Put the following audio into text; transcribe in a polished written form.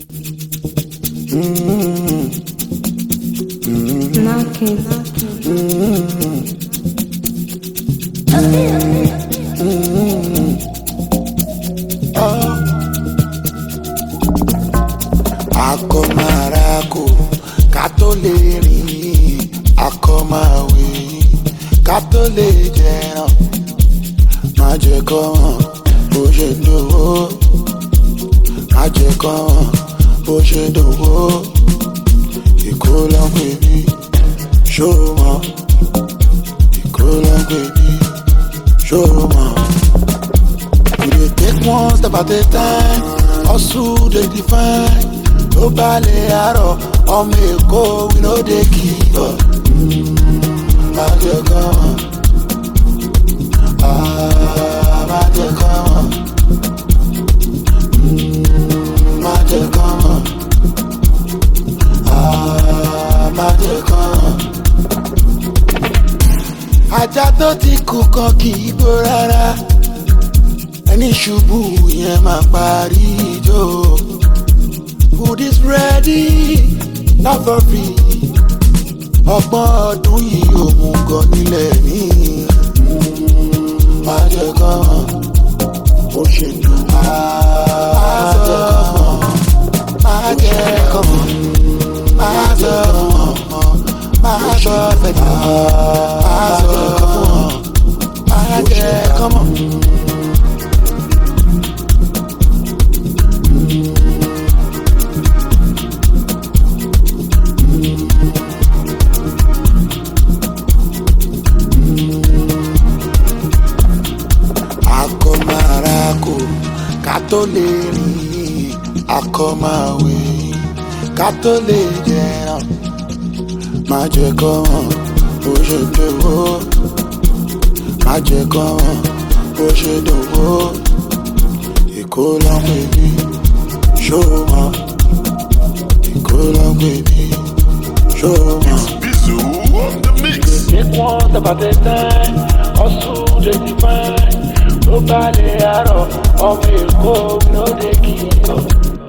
Akomaraku katoleri akomawe katole jẹran má jẹ́ kọ́ wọn bó ṣe dòwó má jẹ́ kọ́ wọn bó ṣe dòwó Èkó ló ń pè mí ṣòro mọ́ Èkó ló ń pè mí ṣòro mọ́. We dey take one step at a time hustle dey define. Tó bá lè àárọ̀ ọmọ Èkó we no dey give up. Má jẹ́ kọ́ wọn, má jẹ́ kọ́ wọn, má jẹ́ kọ́ wọn, má jẹ́ kọ́ wọn. Ajá tó ti kú kan kì í gbó rárá, ẹni ṣubú yẹn máa parí ijó. Food is ready, not for free. Ọgbọ́n ọdún yìí òun gan nílẹ̀ ní. Má jẹ́ kọ́ wọn, ó ṣe dùn. Má jẹ́ kọ́ wọn, má jẹ́ kọ́ wọn, má jẹ́ kọ́ wọn, má jẹ́ fẹ́ dùn. Má jẹ́ kọ́ wọn, má jẹ́ kọ́ wọn. Akomaraku katole rìn akọ̀máwé katole jẹran má jẹ́ kọ́ wọn bó ṣe dòwó má jẹ́ kọ́ wọn bó ṣe dòwó Èkó ló ń pè mí ṣòro mọ́ Èkó ló ń pè mí ṣòro mọ́. Bizu on the mix. Take one step at a time, hustle dey define. Tó bá lè àárọ̀ ọmọ Èkó we no dey give up.